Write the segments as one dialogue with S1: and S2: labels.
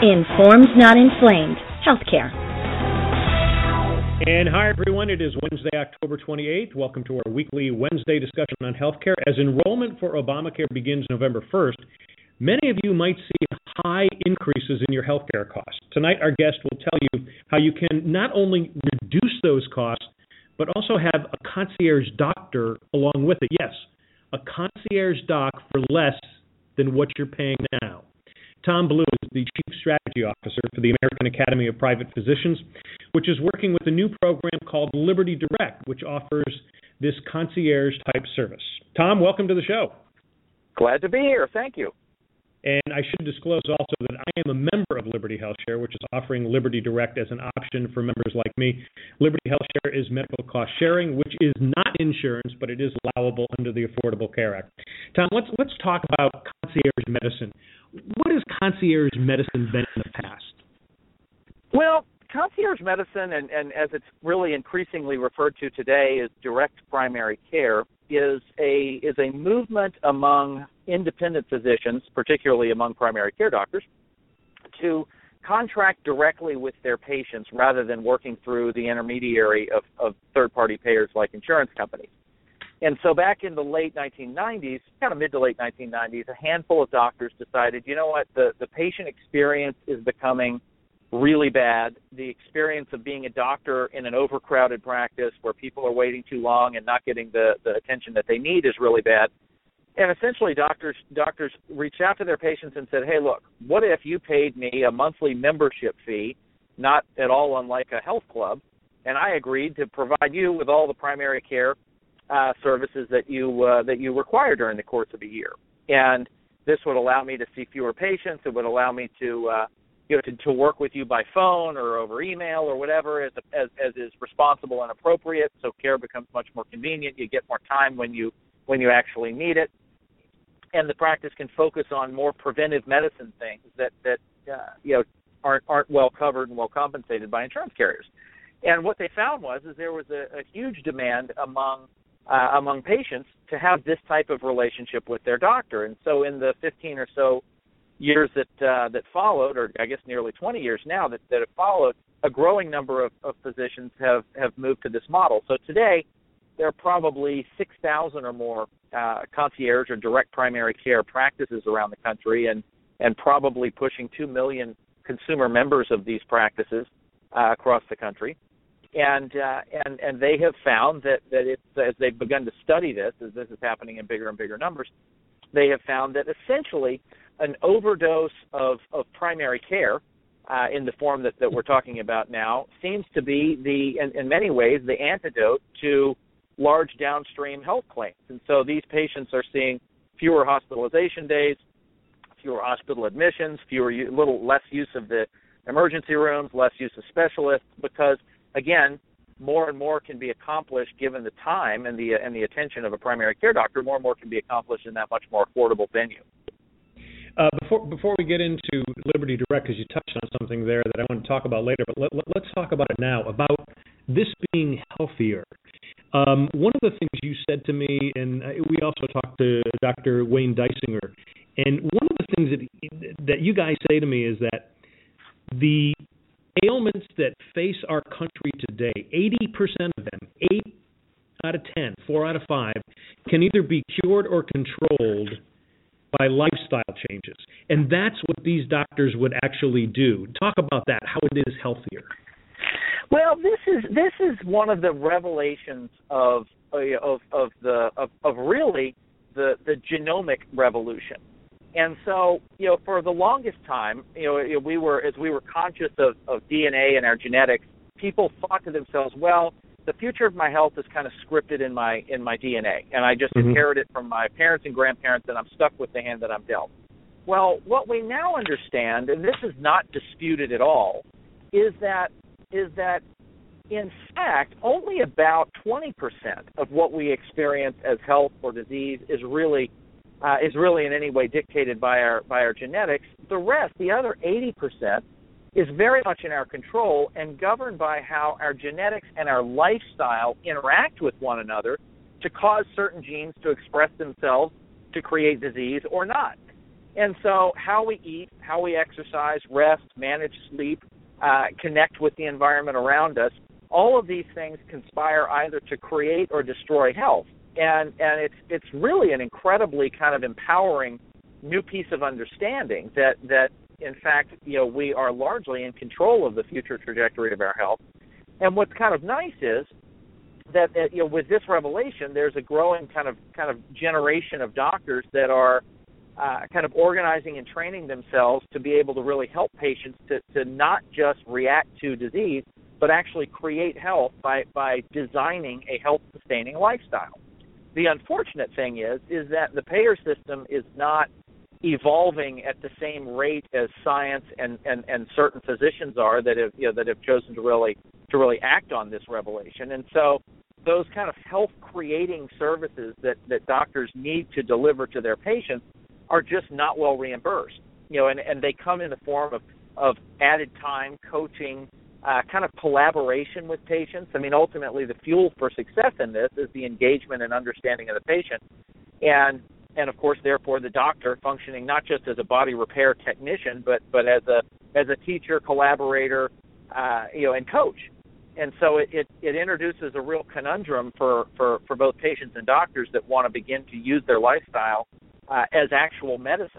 S1: Informed, not inflamed. Healthcare.
S2: And hi, everyone. It is Wednesday, October 28th. Welcome to our weekly Wednesday discussion on healthcare. As enrollment for Obamacare begins November 1st, many of you might see high increases in your healthcare costs. Tonight, our guest will tell you how you can not only reduce those costs, but also have a concierge doctor along with it. Yes, a concierge doc for less than what you're paying now. Tom Blue is the Chief Strategy Officer for the American Academy of Private Physicians, which is working with a new program called Liberty Direct, which offers this concierge-type service. Tom, welcome to the show.
S3: Glad to be here. Thank you.
S2: And I should disclose also that I am a member of Liberty HealthShare, which is offering Liberty Direct as an option for members like me. Liberty HealthShare is medical cost sharing, which is not insurance, but it is allowable under the Affordable Care Act. Tom, let's talk about concierge medicine. What has concierge medicine been in the past?
S3: Well, concierge medicine, and as it's really increasingly referred to today as direct primary care, is a movement among independent physicians, particularly among primary care doctors, to contract directly with their patients rather than working through the intermediary of third-party payers like insurance companies. And so back in the late 1990s, kind of mid to late 1990s, a handful of doctors decided, you know what, the patient experience is becoming really bad. The experience of being a doctor in an overcrowded practice where people are waiting too long and not getting the attention that they need is really bad. And essentially doctors reached out to their patients and said, hey, look, what if you paid me a monthly membership fee, not at all unlike a health club, and I agreed to provide you with all the primary care services that you require during the course of a year. And this would allow me to see fewer patients. It would allow me to work with you by phone or over email or whatever as is responsible and appropriate, so care becomes much more convenient. You get more time when you actually need it, and the practice can focus on more preventive medicine things that aren't well covered and well compensated by insurance carriers. And what they found was there was a huge demand among patients to have this type of relationship with their doctor. And so in the 15 or so years that followed, or I guess nearly 20 years now that have followed, a growing number of physicians have moved to this model. So today, there are probably 6,000 or more concierge or direct primary care practices around the country, and probably pushing 2 million consumer members of these practices across the country. And they have found that it's, as they've begun to study this, as this is happening in bigger and bigger numbers, they have found that essentially an overdose of primary care in the form that we're talking about now seems to be in many ways the antidote to large downstream health claims. And so these patients are seeing fewer hospitalization days, fewer hospital admissions, little less use of the emergency rooms, less use of specialists, because again, more and more can be accomplished given the time and the attention of a primary care doctor. More and more can be accomplished in that much more affordable venue.
S2: Before we get into Liberty Direct, because you touched on something there that I want to talk about later, but let's talk about it now, about this being healthier. One of the things you said to me, and we also talked to Dr. Wayne Dysinger, and one of the things that you guys say to me is that the ailments that face our country today, 80% of them, 8 out of 10, 4 out of 5, can either be cured or controlled by lifestyle changes. And that's what these doctors would actually do. Talk about that, how it is healthier.
S3: Well, this is one of the revelations of really the genomic revolution. And so, for the longest time, as we were conscious of DNA and our genetics, people thought to themselves, well, the future of my health is kind of scripted in my DNA, and I just inherit it from my parents and grandparents, and I'm stuck with the hand that I'm dealt. Well, what we now understand, and this is not disputed at all, is that in fact only about 20% of what we experience as health or disease is really in any way dictated by our genetics. The rest, the other 80%, is very much in our control and governed by how our genetics and our lifestyle interact with one another to cause certain genes to express themselves to create disease or not. And so how we eat, how we exercise, rest, manage sleep, connect with the environment around us, all of these things conspire either to create or destroy health. And it's really an incredibly kind of empowering new piece of understanding that in fact, we are largely in control of the future trajectory of our health. And what's kind of nice is that with this revelation, there's a growing kind of generation of doctors that are kind of organizing and training themselves to be able to really help patients to not just react to disease, but actually create health by designing a health-sustaining lifestyle. The unfortunate thing is that the payer system is not evolving at the same rate as science and certain physicians are that have chosen to really act on this revelation. And so those kind of health-creating services that doctors need to deliver to their patients are just not well reimbursed. And they come in the form of added time, coaching, kind of collaboration with patients. I mean, ultimately, the fuel for success in this is the engagement and understanding of the patient, and of course, therefore, the doctor functioning not just as a body repair technician, but as a teacher, collaborator, and coach. And so it introduces a real conundrum for both patients and doctors that want to begin to use their lifestyle as actual medicine.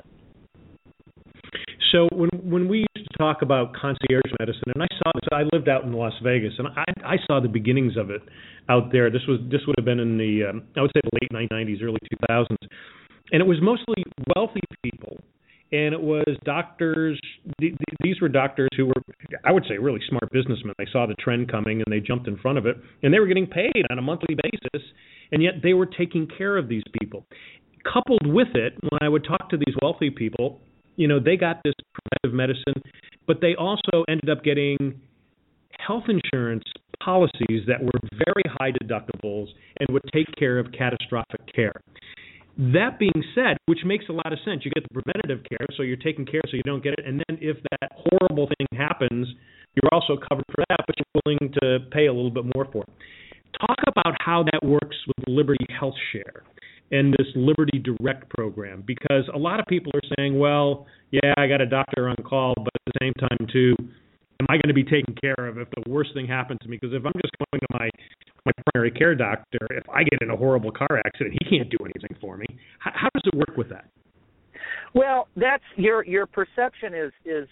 S2: So when we used to talk about concierge medicine, and I saw this, I lived out in Las Vegas, and I saw the beginnings of it out there. This would have been in the I would say the late 1990s, early 2000s, and it was mostly wealthy people, and it was doctors. These were doctors who were, I would say, really smart businessmen. They saw the trend coming and they jumped in front of it, and they were getting paid on a monthly basis, and yet they were taking care of these people. Coupled with it, when I would talk to these wealthy people, they got this preventive medicine, but they also ended up getting health insurance policies that were very high deductibles and would take care of catastrophic care. That being said, which makes a lot of sense, you get the preventative care, so you're taking care so you don't get it, and then if that horrible thing happens, you're also covered for that, but you're willing to pay a little bit more for it. Talk about how that works with Liberty Health Share and this Liberty Direct program, because a lot of people are saying, well, yeah, I got a doctor on call, but at the same time, too, am I going to be taken care of if the worst thing happens to me? Because if I'm just going to my primary care doctor, if I get in a horrible car accident, he can't do anything for me. How does it work with that?
S3: Well, that's your perception is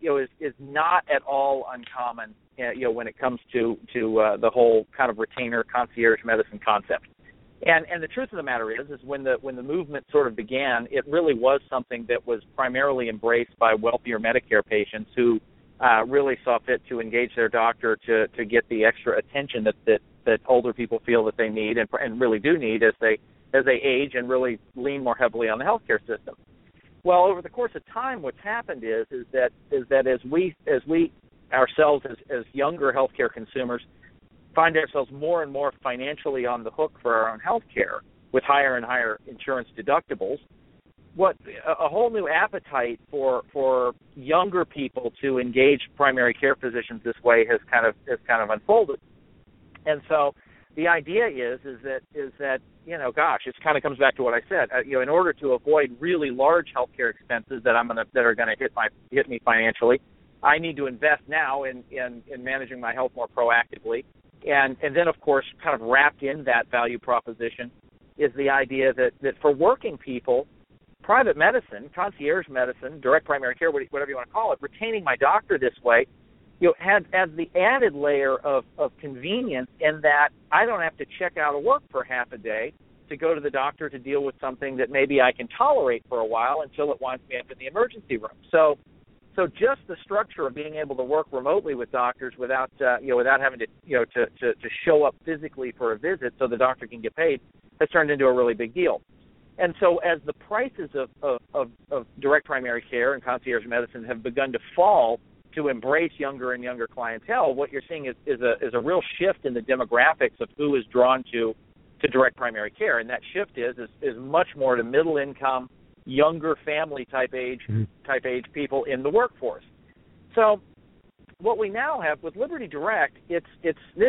S3: not at all uncommon, when it comes to the whole kind of retainer concierge medicine concept. And the truth of the matter is when the movement sort of began, it really was something that was primarily embraced by wealthier Medicare patients who really saw fit to engage their doctor to get the extra attention that older people feel that they need and really do need as they age and really lean more heavily on the healthcare system. Well, over the course of time, what's happened is that as we ourselves as younger healthcare consumers find ourselves more and more financially on the hook for our own health care with higher and higher insurance deductibles, what a whole new appetite for younger people to engage primary care physicians this way has kind of unfolded. And so the idea is that it kind of comes back to what I said. In order to avoid really large healthcare expenses that are going to hit me financially, I need to invest now in managing my health more proactively. And then, of course, kind of wrapped in that value proposition is the idea that for working people, private medicine, concierge medicine, direct primary care, whatever you want to call it, retaining my doctor this way, adds the added layer of convenience in that I don't have to check out of work for half a day to go to the doctor to deal with something that maybe I can tolerate for a while until it winds me up in the emergency room. So just the structure of being able to work remotely with doctors without having to show up physically for a visit so the doctor can get paid has turned into a really big deal. And so as the prices of direct primary care and concierge medicine have begun to fall to embrace younger and younger clientele, what you're seeing is a real shift in the demographics of who is drawn to direct primary care, and that shift is much more to middle income, younger family type age people in the workforce. So what we now have with Liberty Direct, this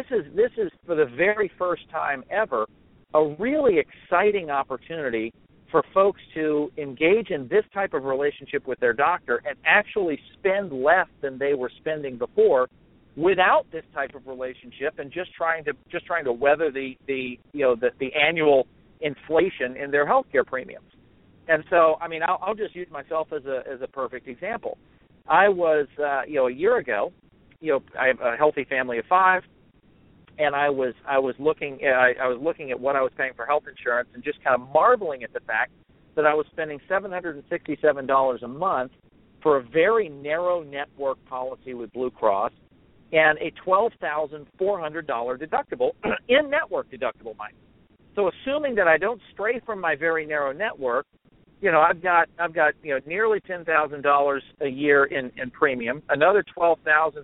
S3: is for the very first time ever a really exciting opportunity for folks to engage in this type of relationship with their doctor and actually spend less than they were spending before without this type of relationship and just trying to weather the annual inflation in their healthcare premiums. And so, I mean, I'll just use myself as a perfect example. I was a year ago, I have a healthy family of 5, and I was looking at what I was paying for health insurance and just kind of marveling at the fact that I was spending $767 a month for a very narrow network policy with Blue Cross and a $12,400 deductible, in-network deductible, mind. So assuming that I don't stray from my very narrow network, I've got nearly $10,000 a year in premium, another $12,400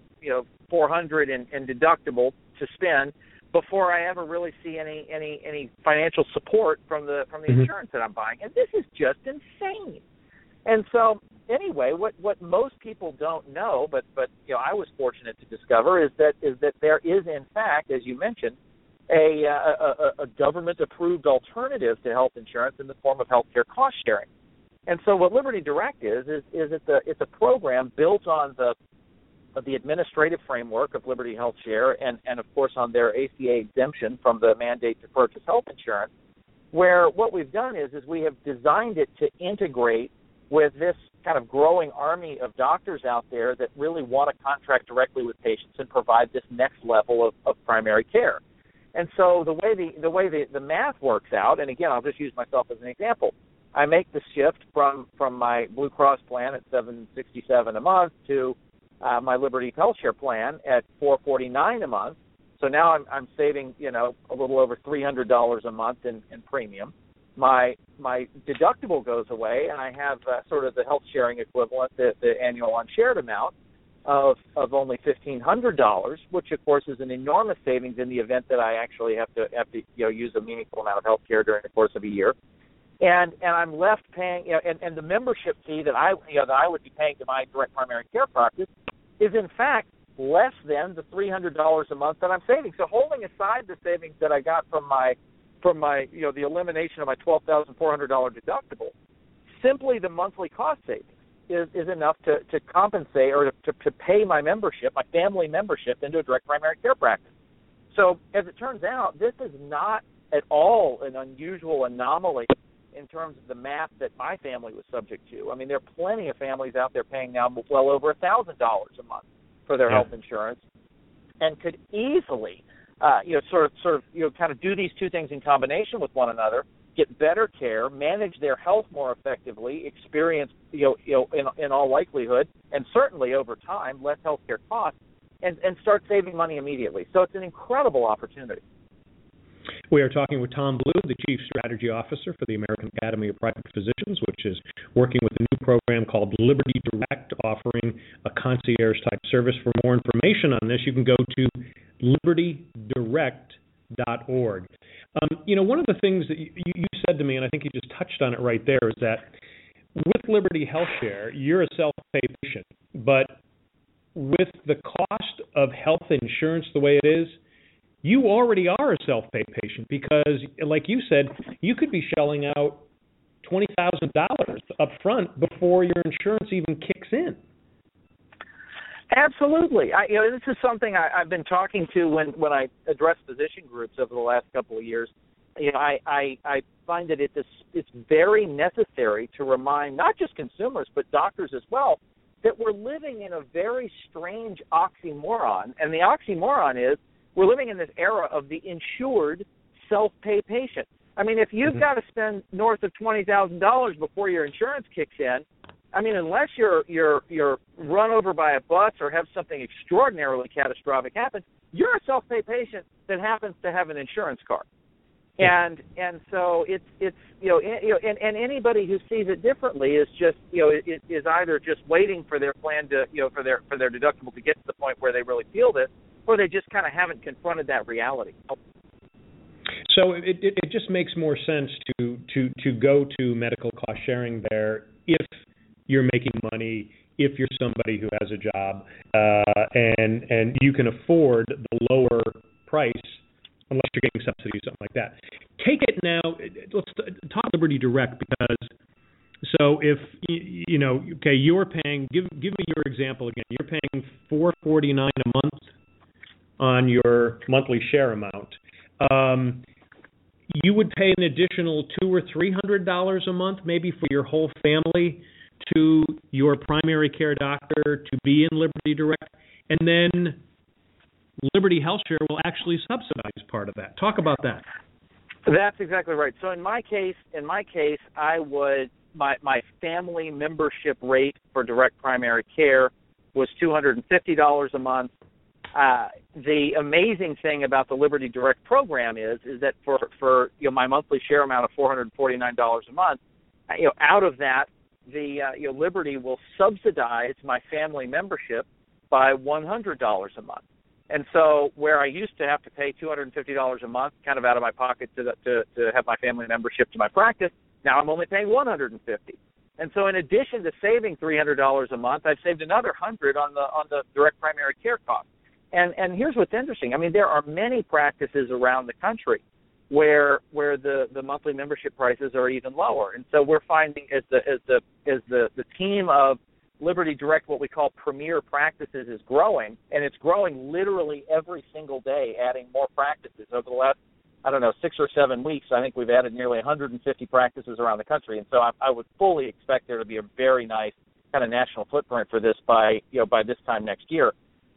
S3: in deductible to spend before I ever really see any financial support from the insurance that I'm buying. And this is just insane. And so anyway, what most people don't know, but I was fortunate to discover is that there is, in fact, as you mentioned, a government-approved alternative to health insurance in the form of healthcare cost sharing. And so what Liberty Direct is it's a program built on the administrative framework of Liberty Health Share and of course on their ACA exemption from the mandate to purchase health insurance, where what we've done is we have designed it to integrate with this kind of growing army of doctors out there that really want to contract directly with patients and provide this next level of primary care. And so the way the math works out, and again, I'll just use myself as an example. I make the shift from my Blue Cross plan at $767 a month to my Liberty Health Share plan at $449 a month. So now I'm saving a little over $300 a month in premium. My deductible goes away, and I have sort of the health sharing equivalent, the annual unshared amount of only $1,500, which of course is an enormous savings in the event that I actually have to use a meaningful amount of health care during the course of a year. And I'm left paying, and the membership fee that I would be paying to my direct primary care practice is in fact less than the $300 a month that I'm saving. So holding aside the savings that I got from my the elimination of my $12,400 deductible, simply the monthly cost savings is enough to compensate or to pay my membership, my family membership, into a direct primary care practice. So as it turns out, this is not at all an unusual anomaly in terms of the math that my family was subject to. I mean, there are plenty of families out there paying now well over $1,000 a month for their health insurance, and could easily, kind of do these two things in combination with one another, get better care, manage their health more effectively, experience, in all likelihood, and certainly over time, less healthcare costs, and start saving money immediately. So it's an incredible opportunity.
S2: We are talking with Tom Blue, the Chief Strategy Officer for the American Academy of Private Physicians, which is working with a new program called Liberty Direct, offering a concierge-type service. For more information on this, you can go to libertydirect.org. One of the things that you said to me, and I think you just touched on it right there, is that with Liberty Health Share, you're a self-pay patient, but with the cost of health insurance the way it is, you already are a self-pay patient because, like you said, you could be shelling out $20,000 up front before your insurance even kicks in.
S3: Absolutely. This is something I've been talking to when I address physician groups over the last couple of years. I find that it's very necessary to remind not just consumers but doctors as well that we're living in a very strange oxymoron, and the oxymoron is we're living in this era of the insured self-pay patient. I mean, if you've got to spend north of $20,000 before your insurance kicks in, I mean, unless you're run over by a bus or have something extraordinarily catastrophic happen, you're a self-pay patient that happens to have an insurance card. And so it's and anybody who sees it differently is just is either just waiting for their plan to for their deductible to get to the point where they really feel this, or they just kind of haven't confronted that reality.
S2: So it just makes more sense to go to medical cost sharing there if you're making money, if you're somebody who has a job, and you can afford the lower price unless you're getting subsidies, something like that. Take it now. Let's talk Liberty Direct, because so if you're paying. Give me your example again. You're paying $449 a month on your monthly share amount. You would pay an additional $200 or $300 a month, maybe for your whole family, to your primary care doctor to be in Liberty Direct, and then Liberty HealthShare will actually subsidize part of that. Talk about that.
S3: That's exactly right. So in my case, I would my family membership rate for direct primary care was $250 a month. The amazing thing about the Liberty Direct program is that for my monthly share amount of $449 a month, out of that, the Liberty will subsidize my family membership by $100 a month. And so where I used to have to pay $250 a month, kind of out of my pocket to have my family membership to my practice, now I'm only paying $150. And so in addition to saving $300 a month, I've saved another $100 on the direct primary care cost. And here's what's interesting. I mean, there are many practices around the country where the monthly membership prices are even lower. And so we're finding as the team of Liberty Direct, what we call premier practices, is growing, and it's growing literally every single day, adding more practices. Over the last, 6 or 7 weeks, I think we've added nearly 150 practices around the country. And so I would fully expect there to be a very nice kind of national footprint for this by this time next year.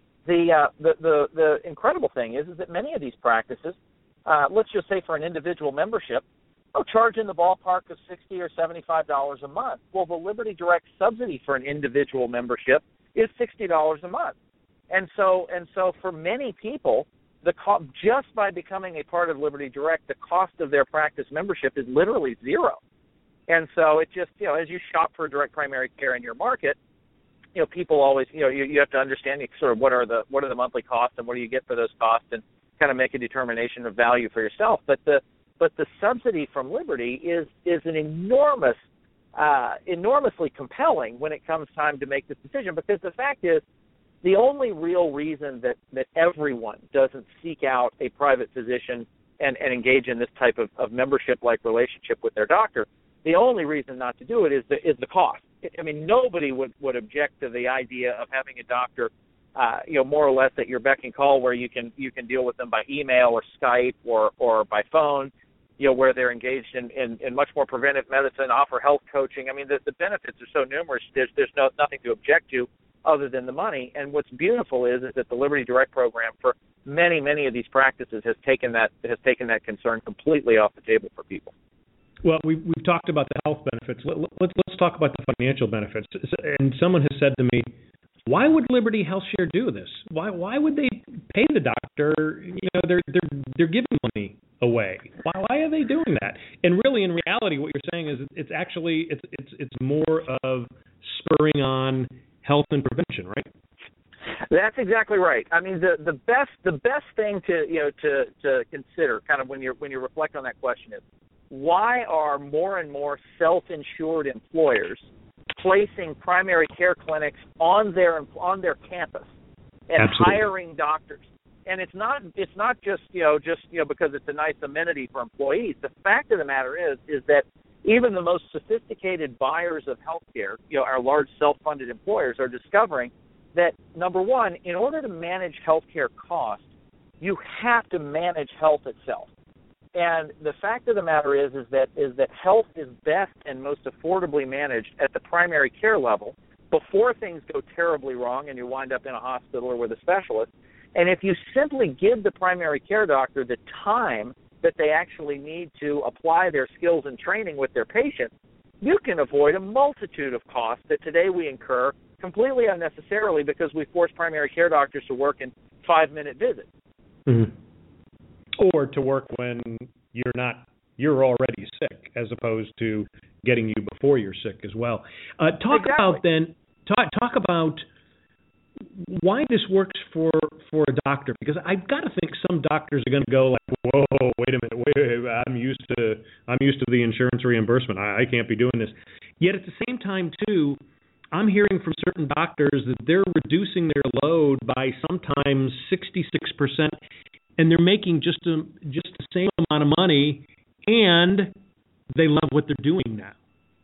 S3: The incredible thing is that many of these practices, let's just say for an individual membership, charge in the ballpark of $60 or $75 a month. Well, the Liberty Direct subsidy for an individual membership is $60 a month, and so for many people, just by becoming a part of Liberty Direct, the cost of their practice membership is literally zero. And so it just as you shop for direct primary care in your market, people always you have to understand sort of what are the monthly costs and what do you get for those costs, and kind of make a determination of value for yourself. But the subsidy from Liberty is an enormously compelling when it comes time to make this decision, because the fact is the only real reason that everyone doesn't seek out a private physician and engage in this type of membership-like relationship with their doctor, the only reason not to do it is the cost. I mean, nobody would object to the idea of having a doctor more or less at your beck and call, where you can deal with them by email or Skype or by phone, where they're engaged in much more preventive medicine, offer health coaching. I mean, the benefits are so numerous. There's nothing to object to other than the money. And what's beautiful is that the Liberty Direct program for many of these practices has taken that concern completely off the table for people.
S2: Well, we've talked about the health benefits. Let's talk about the financial benefits. And someone has said to me, why would Liberty HealthShare do this? Why would they pay the doctor? They're giving money away. Why are they doing that? And really, in reality, what you're saying is it's actually more of spurring on health and prevention, right?
S3: That's exactly right. I mean, the best thing to consider, kind of when you reflect on that question, is why are more and more self-insured employers placing primary care clinics on their campus and
S2: Absolutely.
S3: hiring doctors? And it's not just because it's a nice amenity for employees. The fact of the matter is that even the most sophisticated buyers of healthcare, our large self-funded employers, are discovering that, number one, in order to manage healthcare costs, you have to manage health itself. And the fact of the matter is that health is best and most affordably managed at the primary care level before things go terribly wrong and you wind up in a hospital or with a specialist. And if you simply give the primary care doctor the time that they actually need to apply their skills and training with their patients, you can avoid a multitude of costs that today we incur completely unnecessarily because we force primary care doctors to work in 5-minute visits.
S2: Mm-hmm. Or to work when you're already sick, as opposed to getting you before you're sick as well. Talk about why this works for a doctor, because I've got to think some doctors are going to go like, whoa, wait a minute, wait, I'm used to the insurance reimbursement. I can't be doing this. Yet at the same time too, I'm hearing from certain doctors that they're reducing their load by sometimes 66%, and they're making just the same amount of money, and they love what they're doing now.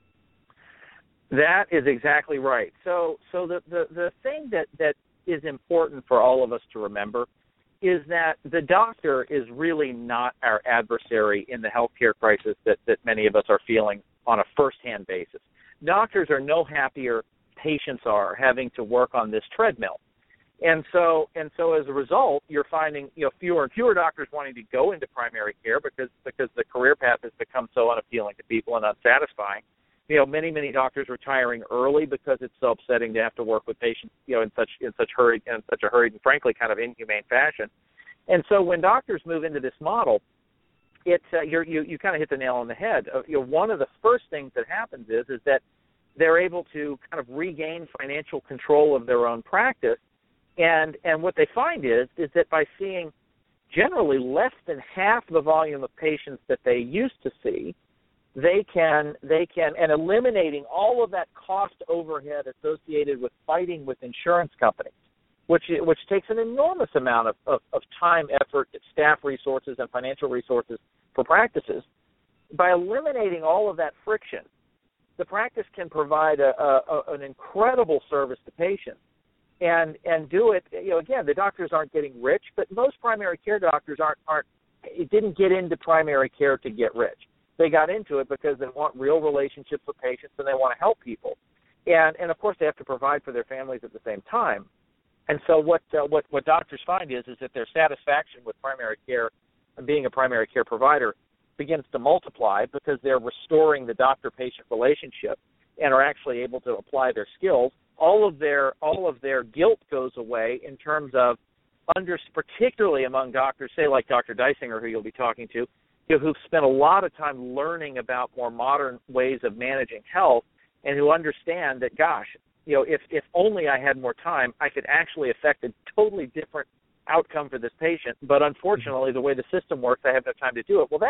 S3: That is exactly right. So the thing that is important for all of us to remember is that the doctor is really not our adversary in the healthcare crisis that many of us are feeling on a firsthand basis. Doctors are no happier patients are having to work on this treadmill. And so as a result, you're finding fewer and fewer doctors wanting to go into primary care because the career path has become so unappealing to people and unsatisfying. Many doctors retiring early because it's so upsetting to have to work with patients, in such a hurried and frankly kind of inhumane fashion. And so when doctors move into this model, it's you kind of hit the nail on the head. One of the first things that happens is that they're able to kind of regain financial control of their own practice, and what they find is that by seeing generally less than half the volume of patients that they used to see, they can and eliminating all of that cost overhead associated with fighting with insurance companies, which takes an enormous amount of time, effort, staff resources, and financial resources for practices. By eliminating all of that friction, the practice can provide an incredible service to patients and do it. Again, the doctors aren't getting rich, but most primary care doctors didn't get into primary care to get rich. They got into it because they want real relationships with patients and they want to help people. And of course, they have to provide for their families at the same time. And so what doctors find is that their satisfaction with primary care and being a primary care provider begins to multiply because they're restoring the doctor-patient relationship and are actually able to apply their skills. All of their guilt goes away in terms of particularly among doctors, say like Dr. Deisinger, who you'll be talking to, who've spent a lot of time learning about more modern ways of managing health and who understand that, gosh, if only I had more time, I could actually affect a totally different outcome for this patient. But unfortunately, the way the system works, I have no time to do it. Well,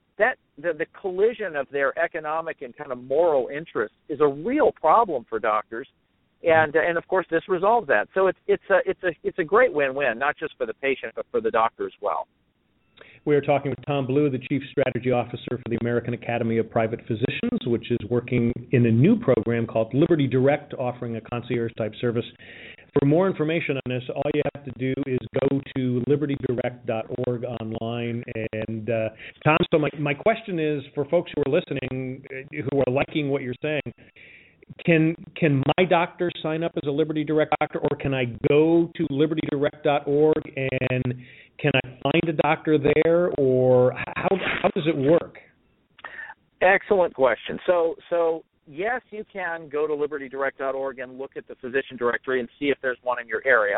S3: the collision of their economic and kind of moral interests is a real problem for doctors. And of course, this resolves that. So it's a great win-win, not just for the patient, but for the doctor as well.
S2: We are talking with Tom Blue, the Chief Strategy Officer for the American Academy of Private Physicians, which is working in a new program called Liberty Direct, offering a concierge-type service. For more information on this, all you have to do is go to libertydirect.org online. And Tom, so my question is for folks who are listening, who are liking what you're saying, can my doctor sign up as a Liberty Direct doctor, or can I go to libertydirect.org and can I find a doctor there, or how does it work?
S3: Excellent question. So yes, you can go to libertydirect.org and look at the physician directory and see if there's one in your area.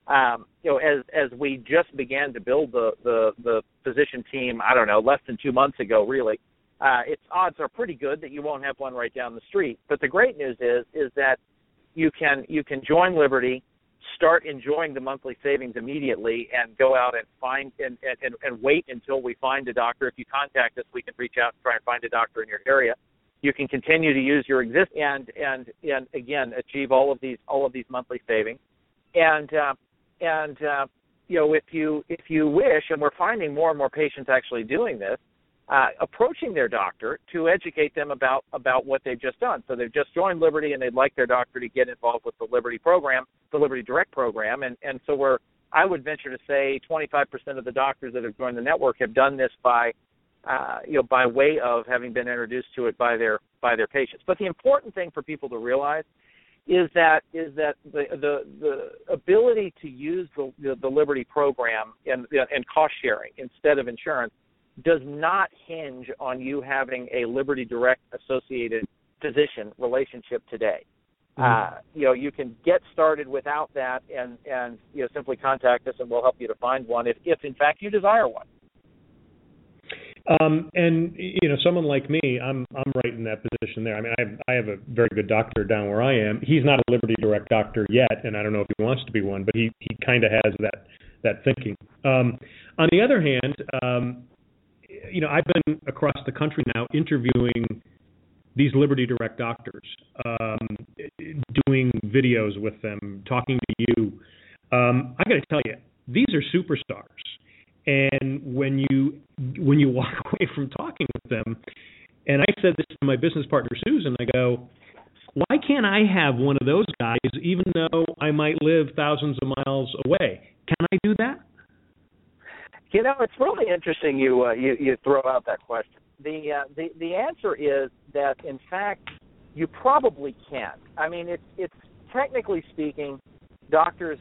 S3: As we just began to build the physician team, I don't know, less than 2 months ago, really, its odds are pretty good that you won't have one right down the street. But the great news is that you can join Liberty, start enjoying the monthly savings immediately, and go out and find and wait until we find a doctor. If you contact us, we can reach out and try and find a doctor in your area. You can continue to use your and again achieve all of these monthly savings. And if you wish, and we're finding more and more patients actually doing this, approaching their doctor to educate them about what they've just done. So they've just joined Liberty and they'd like their doctor to get involved with the Liberty program, the Liberty Direct program. And so I would venture to say 25% of the doctors that have joined the network have done this by way of having been introduced to it by their patients. But the important thing for people to realize is that the ability to use the Liberty program and cost sharing instead of insurance does not hinge on you having a Liberty Direct associated physician relationship today. You can get started without that and simply contact us and we'll help you to find one if in fact you desire one.
S2: And someone like me, I'm right in that position there. I mean, I have a very good doctor down where I am. He's not a Liberty Direct doctor yet, and I don't know if he wants to be one, but he kind of has that thinking. On the other hand, I've been across the country now interviewing these Liberty Direct doctors, doing videos with them, talking to you. I got to tell you, these are superstars. And when you walk away from talking with them, and I said this to my business partner Susan, I go, why can't I have one of those guys even though I might live thousands of miles away? Can I do that?
S3: You know, it's really interesting you throw out that question. The answer is that, in fact, you probably can. I mean, it's technically speaking, doctors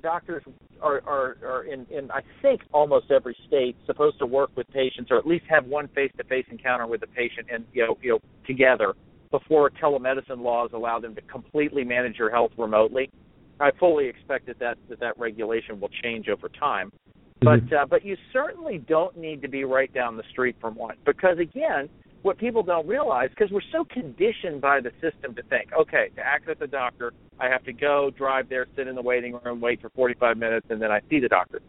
S3: are in I think almost every state supposed to work with patients, or at least have one face-to-face encounter with the patient and together before telemedicine laws allow them to completely manage your health remotely. I fully expect that regulation will change over time. But you certainly don't need to be right down the street from one, because again, what people don't realize, because we're so conditioned by the system to think, okay, to access a doctor, I have to go, drive there, sit in the waiting room, wait for 45 minutes, and then I see the doctor.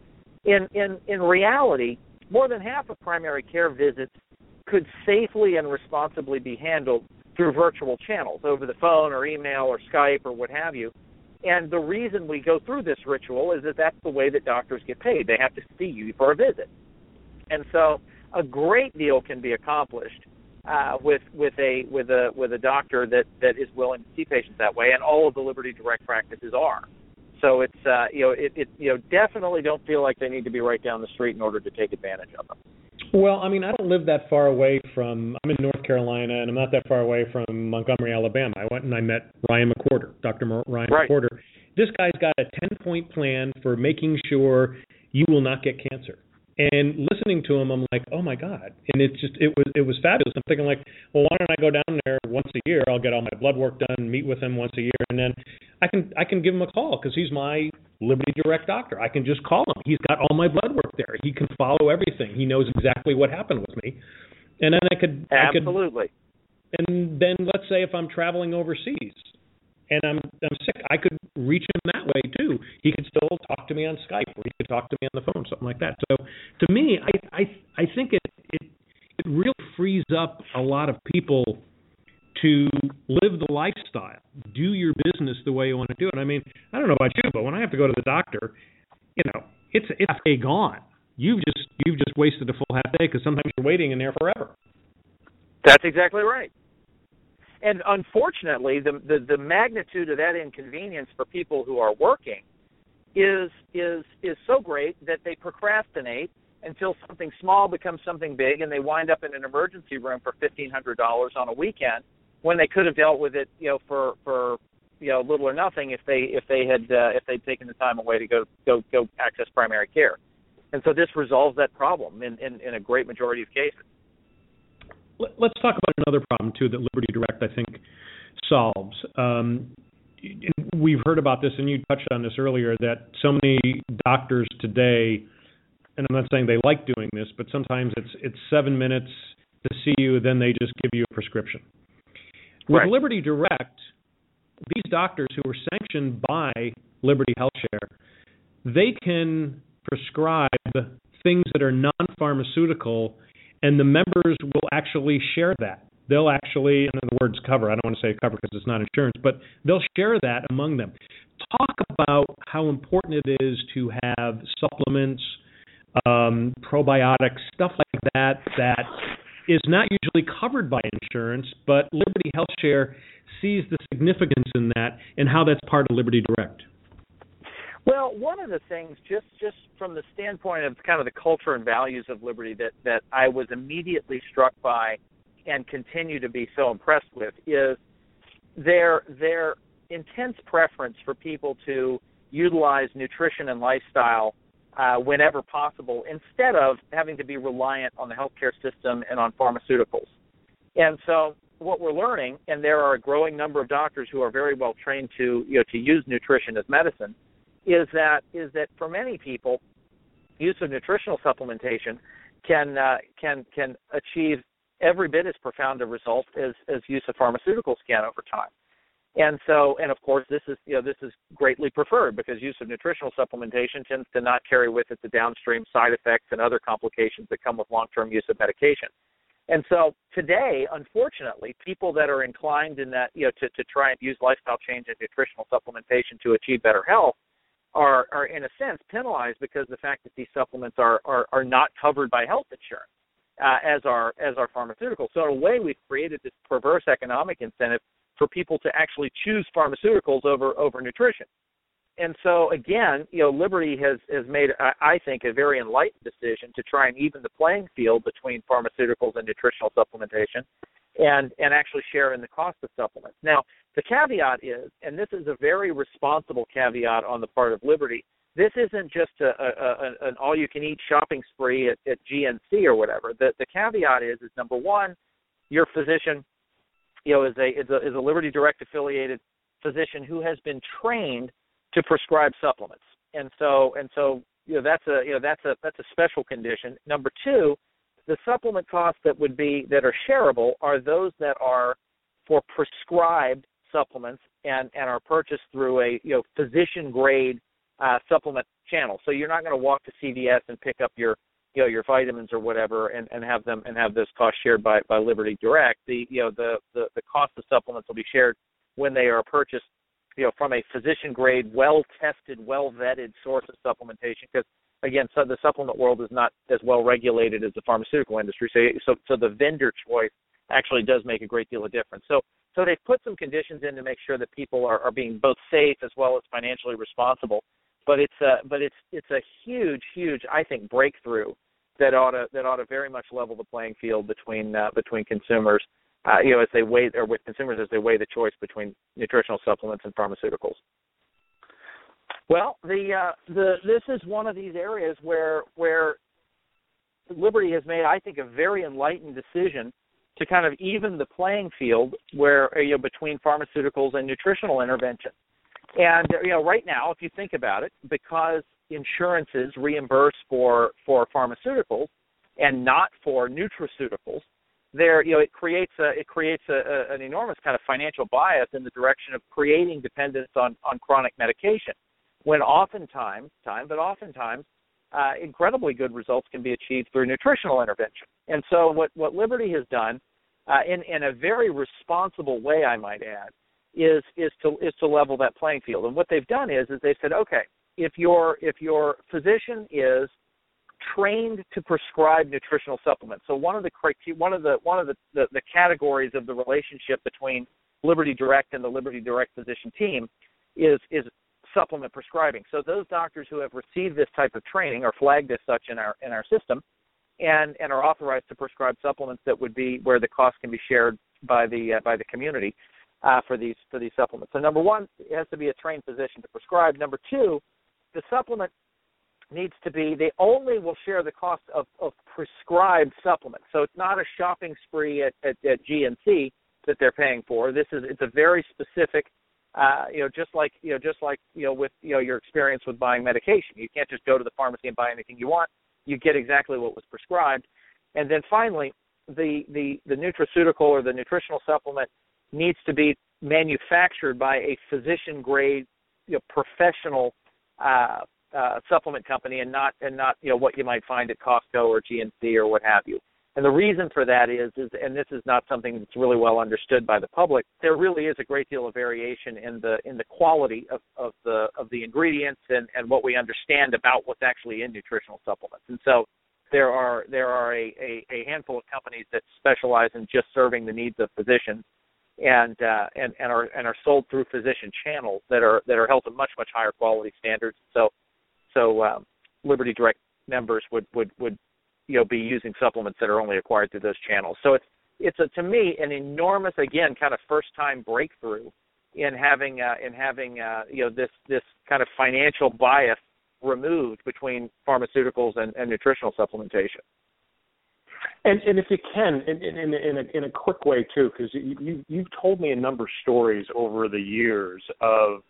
S3: In reality, more than half of primary care visits could safely and responsibly be handled through virtual channels, over the phone or email or Skype or what have you. And the reason we go through this ritual is that that's the way that doctors get paid. They have to see you for a visit. And so a great deal can be accomplished with a doctor that is willing to see patients that way, and all of the Liberty Direct practices are. So it's definitely don't feel like they need to be right down the street in order to take advantage of them.
S2: Well, I mean, I don't live that far away from, I'm in North Carolina, and I'm not that far away from Montgomery, Alabama. I went and I met Ryan McWhorter, Dr. Ryan McWhorter. This guy's got a 10-point plan for making sure you will not get cancer. And listening to him, I'm like, oh my God! And it was fabulous. I'm thinking like, well, why don't I go down there once a year? I'll get all my blood work done, meet with him once a year, and then I can give him a call because he's my Liberty Direct doctor. I can just call him. He's got all my blood work there. He can follow everything. He knows exactly what happened with me, and then I could
S3: absolutely.
S2: And then let's say if I'm traveling overseas and I'm sick, I could reach him that way too. He could still talk to me on Skype, or he could talk to me on the phone, something like that. So to me, I think it really frees up a lot of people to live the lifestyle, do your business the way you want to do it. I mean, I don't know about you, but when I have to go to the doctor, it's half day gone. You've just wasted a full half day because sometimes you're waiting in there forever.
S3: That's exactly right. And unfortunately, the magnitude of that inconvenience for people who are working is so great that they procrastinate until something small becomes something big, and they wind up in an emergency room for $1,500 on a weekend when they could have dealt with it, for little or nothing if they'd taken the time away to go access primary care. And so this resolves that problem in a great majority of cases.
S2: Let's talk about another problem, too, that Liberty Direct, I think, solves. We've heard about this, and you touched on this earlier, that so many doctors today, and I'm not saying they like doing this, but sometimes it's 7 minutes to see you, then they just give you a prescription. With Liberty Direct, these doctors who are sanctioned by Liberty HealthShare, they can prescribe things that are non-pharmaceutical, and the members will actually share that. They'll actually, and the words cover, I don't want to say cover because it's not insurance, but they'll share that among them. Talk about how important it is to have supplements, probiotics, stuff like that is not usually covered by insurance, but Liberty HealthShare sees the significance in that and how that's part of Liberty Direct.
S3: Well, one of the things, just from the standpoint of kind of the culture and values of Liberty that I was immediately struck by and continue to be so impressed with, is their intense preference for people to utilize nutrition and lifestyle whenever possible, instead of having to be reliant on the healthcare system and on pharmaceuticals. And so what we're learning, and there are a growing number of doctors who are very well trained to use nutrition as medicine, is that for many people, use of nutritional supplementation can achieve every bit as profound a result as use of pharmaceuticals can over time. And so, and of course, this is greatly preferred because use of nutritional supplementation tends to not carry with it the downstream side effects and other complications that come with long-term use of medication. And so today, unfortunately, people that are inclined in that, to try and use lifestyle change and nutritional supplementation to achieve better health are in a sense penalized because of the fact that these supplements are not covered by health insurance as are pharmaceuticals. So in a way, we've created this perverse economic incentive for people to actually choose pharmaceuticals over nutrition. And so again, Liberty has made, I think, a very enlightened decision to try and even the playing field between pharmaceuticals and nutritional supplementation, and actually share in the cost of supplements. Now, the caveat is, and this is a very responsible caveat on the part of Liberty, this isn't just an all-you-can-eat shopping spree at GNC or whatever. The caveat is number one, your physician, is a Liberty Direct affiliated physician who has been trained to prescribe supplements, and so that's a special condition. Number two, the supplement costs that are shareable are those that are for prescribed supplements and are purchased through a physician grade supplement channel. So you're not going to walk to CVS and pick up your vitamins or whatever and have those costs shared by Liberty Direct. The cost of supplements will be shared when they are purchased from a physician grade, well tested, well vetted source of supplementation, because again, so the supplement world is not as well regulated as the pharmaceutical industry. So the vendor choice actually does make a great deal of difference. So they've put some conditions in to make sure that people are being both safe as well as financially responsible. But it's a huge, I think, breakthrough that ought to very much level the playing field between consumers, as they weigh, or with consumers as they weigh the choice between nutritional supplements and pharmaceuticals. Well, this is one of these areas where Liberty has made, I think, a very enlightened decision to kind of even the playing field where between pharmaceuticals and nutritional intervention. And right now, if you think about it, because insurances reimburse for pharmaceuticals and not for nutraceuticals, it creates an enormous kind of financial bias in the direction of creating dependence on chronic medication, when oftentimes, incredibly good results can be achieved through nutritional intervention. And so what Liberty has done, in a very responsible way, I might add, is to level that playing field. And what they've done is they've said, okay, if your physician is trained to prescribe nutritional supplements, so one of the categories of the relationship between Liberty Direct and the Liberty Direct physician team is supplement prescribing. So those doctors who have received this type of training are flagged as such in our system, and are authorized to prescribe supplements that would be where the cost can be shared by the community for these supplements. So number one, it has to be a trained physician to prescribe. Number two, the supplement needs to be, they only will share the cost of prescribed supplements. So it's not a shopping spree at GNC that they're paying for. It's a very specific, just like with your experience with buying medication. You can't just go to the pharmacy and buy anything you want. You get exactly what was prescribed. And then finally, the nutraceutical or the nutritional supplement needs to be manufactured by a physician-grade, professional supplement company, and not what you might find at Costco or GNC or what have you. And the reason for that is, and this is not something that's really well understood by the public, there really is a great deal of variation in the quality of the ingredients and what we understand about what's actually in nutritional supplements. And so there are a handful of companies that specialize in just serving the needs of physicians, and are sold through physician channels that are held to much higher quality standards. So Liberty Direct members would be using supplements that are only acquired through those channels. So it's to me an enormous, again, kind of first time breakthrough in having this kind of financial bias removed between pharmaceuticals and nutritional supplementation.
S4: And if you can, in a quick way too, because you've told me a number of stories over the years of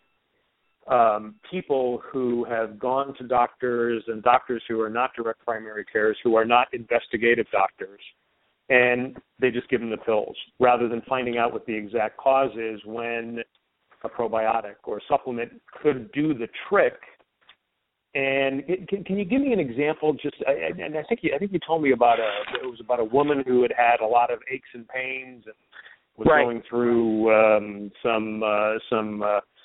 S4: people who have gone to doctors and doctors who are not direct primary cares, who are not investigative doctors, and they just give them the pills rather than finding out what the exact cause is when a probiotic or a supplement could do the trick. And can you give me an example? And I think you told me about a woman who had a lot of aches and pains and was
S3: right.
S4: going through some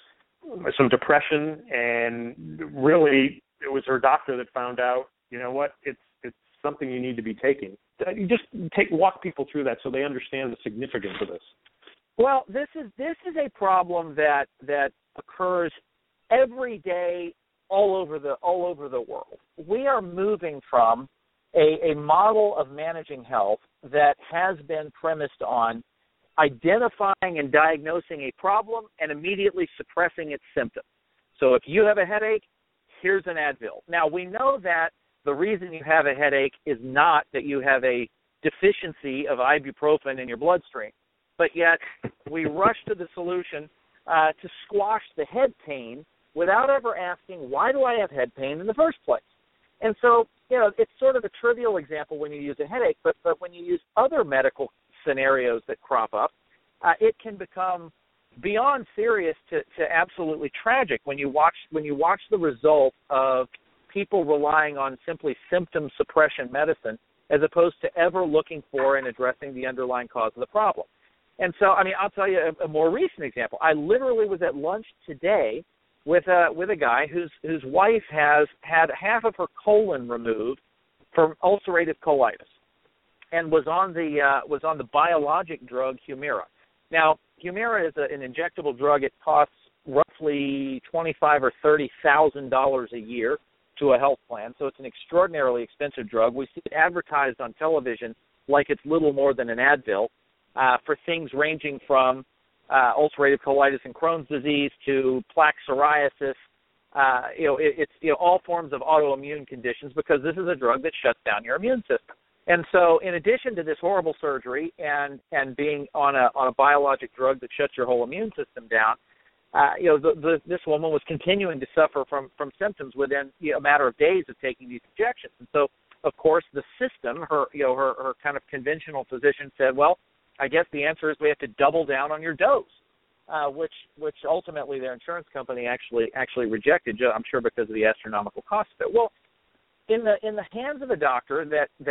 S4: some depression, and really it was her doctor that found out, you know what, it's something you need to be taking. You just walk people through that so they understand the significance of this.
S3: Well, this is a problem that occurs every day all over the world. We are moving from a model of managing health that has been premised on identifying and diagnosing a problem and immediately suppressing its symptoms. So if you have a headache, here's an Advil. Now, we know that the reason you have a headache is not that you have a deficiency of ibuprofen in your bloodstream, but yet we rush to the solution to squash the head pain without ever asking, why do I have head pain in the first place? And so, it's sort of a trivial example when you use a headache, but when you use other medical scenarios that crop up, it can become beyond serious to absolutely tragic when you watch the result of people relying on simply symptom suppression medicine as opposed to ever looking for and addressing the underlying cause of the problem. And so, I'll tell you a more recent example. I literally was at lunch today with a guy whose wife has had half of her colon removed from ulcerative colitis, and was on the biologic drug Humira. Now, Humira is an injectable drug. It costs roughly $25,000 or $30,000 a year to a health plan, so it's an extraordinarily expensive drug. We see it advertised on television like it's little more than an Advil for things ranging from ulcerative colitis and Crohn's disease to plaque psoriasis. It's all forms of autoimmune conditions, because this is a drug that shuts down your immune system. And so, in addition to this horrible surgery and being on a biologic drug that shuts your whole immune system down, this woman was continuing to suffer from symptoms within a matter of days of taking these injections. And so, of course, the system, her kind of conventional physician said, well, I guess the answer is we have to double down on your dose, which ultimately their insurance company actually rejected, I'm sure because of the astronomical cost of it. Well, in the hands of a doctor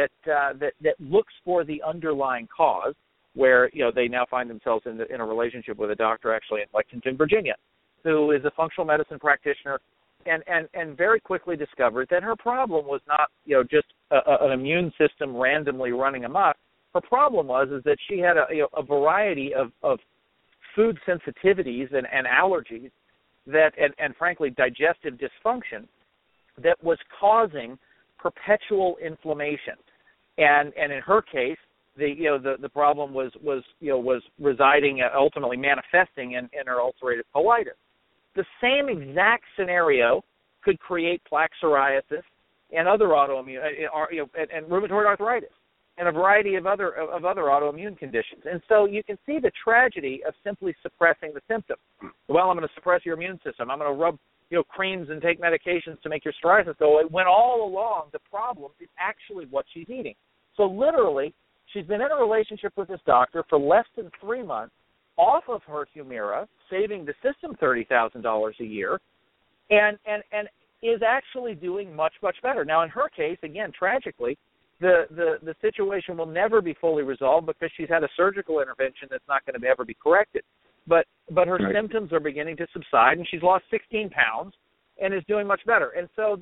S3: that looks for the underlying cause, where they now find themselves in a relationship with a doctor actually in Lexington, Virginia, who is a functional medicine practitioner, and very quickly discovered that her problem was not just an immune system randomly running amok. Her problem was that she had a variety of food sensitivities and allergies that and frankly digestive dysfunction that was causing perpetual inflammation, and in her case, the problem was residing, ultimately manifesting in her ulcerative colitis. The same exact scenario could create plaque psoriasis and other autoimmune and rheumatoid arthritis and a variety of other autoimmune conditions. And so you can see the tragedy of simply suppressing the symptom. Well, I'm going to suppress your immune system. I'm going to rub creams and take medications to make your psoriasis go away, when all along the problem is actually what she's eating. So literally, she's been in a relationship with this doctor for less than 3 months, off of her Humira, saving the system $30,000 a year, and is actually doing much, much better. Now, in her case, again, tragically, the situation will never be fully resolved because she's had a surgical intervention that's not going to ever be corrected. But her
S4: right.
S3: symptoms are beginning to subside, and she's lost 16 pounds and is doing much better. And so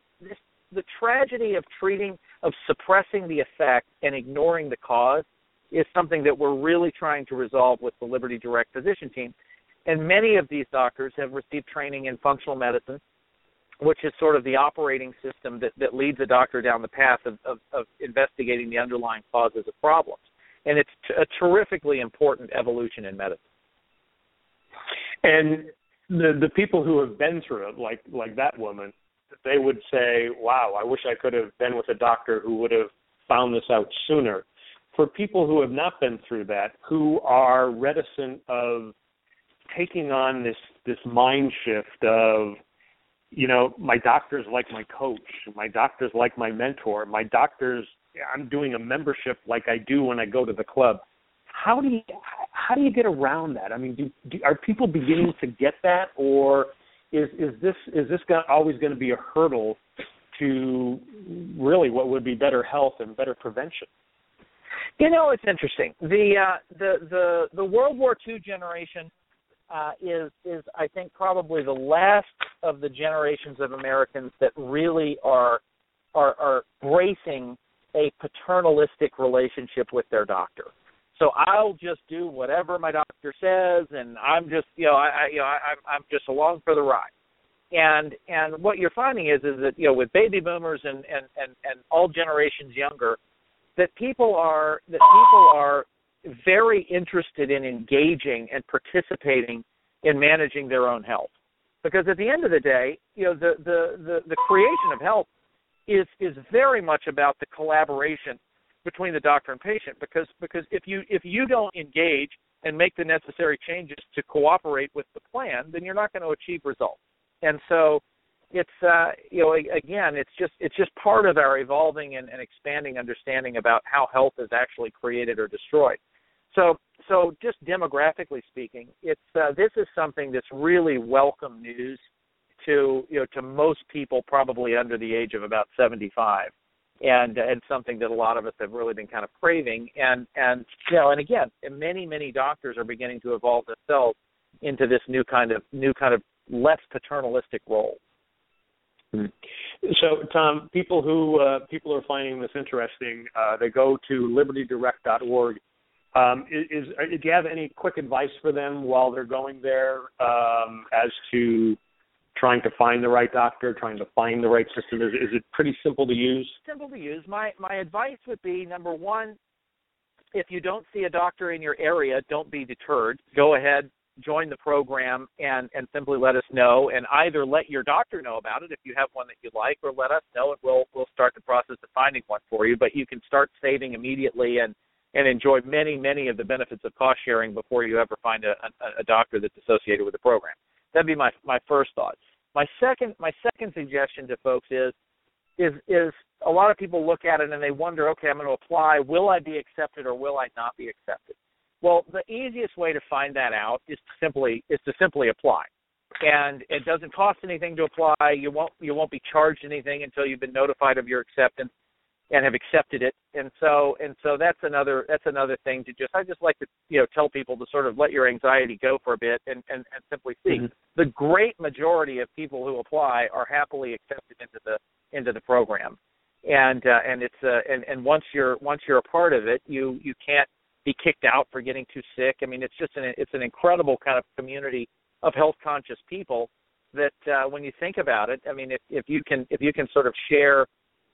S3: the tragedy of suppressing the effect and ignoring the cause is something that we're really trying to resolve with the Liberty Direct physician team. And many of these doctors have received training in functional medicine, which is sort of the operating system that leads a doctor down the path of investigating the underlying causes of problems. And it's a terrifically important evolution in medicine.
S4: And the people who have been through it, like that woman, they would say, wow, I wish I could have been with a doctor who would have found this out sooner. For people who have not been through that, who are reticent of taking on this mind shift of, my doctor's like my coach, my doctor's like my mentor, I'm doing a membership like I do when I go to the club. How do you get around that? I mean, are people beginning to get that, or is this always going to be a hurdle to really what would be better health and better prevention?
S3: It's interesting. The World War II generation is I think probably the last of the generations of Americans that really are bracing a paternalistic relationship with their doctor. So I'll just do whatever my doctor says, and I'm just I'm just along for the ride. And what you're finding is that with baby boomers and all generations younger, that people are very interested in engaging and participating in managing their own health, because at the end of the day, the creation of health is very much about the collaboration between the doctor and patient, because if you don't engage and make the necessary changes to cooperate with the plan, then you're not going to achieve results. And so it's again, it's just part of our evolving and expanding understanding about how health is actually created or destroyed. So just demographically speaking, it's this is something that's really welcome news to most people probably under the age of about 75, and something that a lot of us have really been kind of craving, and again, many doctors are beginning to evolve themselves into this new kind of less paternalistic role.
S4: So, Tom, people are finding this interesting. They go to libertydirect.org. Do you have any quick advice for them while they're going there as to trying to find the right doctor, trying to find the right system? Is it pretty simple to use?
S3: Simple to use. My advice would be, number one, if you don't see a doctor in your area, don't be deterred. Go ahead, join the program, and simply let us know, and either let your doctor know about it if you have one that you like, or let us know, and we'll start the process of finding one for you. But you can start saving immediately and enjoy many of the benefits of cost sharing before you ever find a doctor that's associated with the program. That'd be my first thought. My second suggestion to folks is a lot of people look at it and they wonder, okay, I'm going to apply. Will I be accepted or will I not be accepted? Well, the easiest way to find that out is to simply apply, and it doesn't cost anything to apply. You won't be charged anything until you've been notified of your acceptance and have accepted it. And so that's another thing I just like to tell people to sort of let your anxiety go for a bit and simply see. Mm-hmm. The great majority of people who apply are happily accepted into the program, and once you're a part of it, you can't be kicked out for getting too sick. I mean, it's an incredible kind of community of health conscious people that when you think about it, I mean, if you can sort of share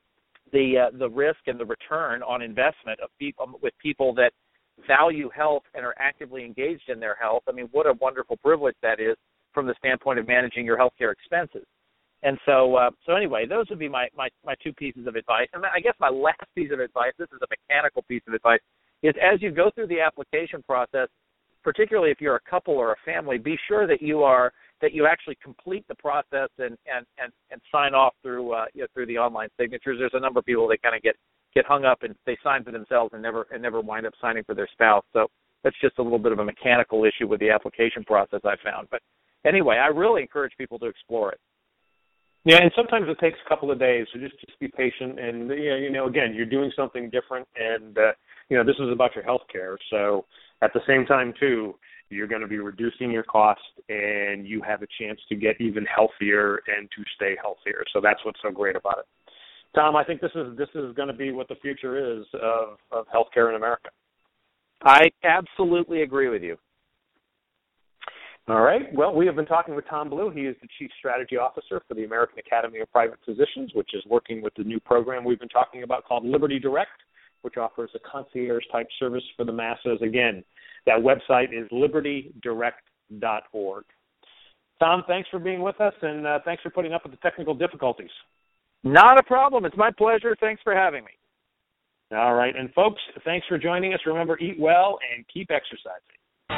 S3: the risk and the return on investment with people that value health and are actively engaged in their health, I mean, what a wonderful privilege that is from the standpoint of managing your healthcare expenses. And so anyway, those would be my two pieces of advice. And I guess my last piece of advice, this is a mechanical piece of advice, is as you go through the application process, particularly if you're a couple or a family, be sure that you actually complete the process and sign off through the online signatures. There's a number of people that kind of get hung up and they sign for themselves and never wind up signing for their spouse. So that's just a little bit of a mechanical issue with the application process I found. But anyway, I really encourage people to explore it.
S4: Yeah, and sometimes it takes a couple of days, so just be patient. And again, you're doing something different, and this is about your health care. So at the same time, too, you're going to be reducing your cost, and you have a chance to get even healthier and to stay healthier. So that's what's so great about it. Tom, I think this is going to be what the future is of healthcare in America.
S3: I absolutely agree with you.
S4: All right. Well, we have been talking with Tom Blue. He is the Chief Strategy Officer for the American Academy of Private Physicians, which is working with the new program we've been talking about called Liberty Direct, which offers a concierge-type service for the masses. Again, that website is libertydirect.org. Tom, thanks for being with us, and thanks for putting up with the technical difficulties.
S3: Not a problem. It's my pleasure. Thanks for having me.
S4: All right. And, folks, thanks for joining us. Remember, eat well and keep exercising.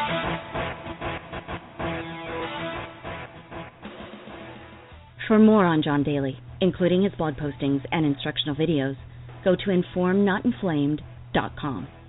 S1: For more on John Daly, including his blog postings and instructional videos, go to informnotinflamed.com.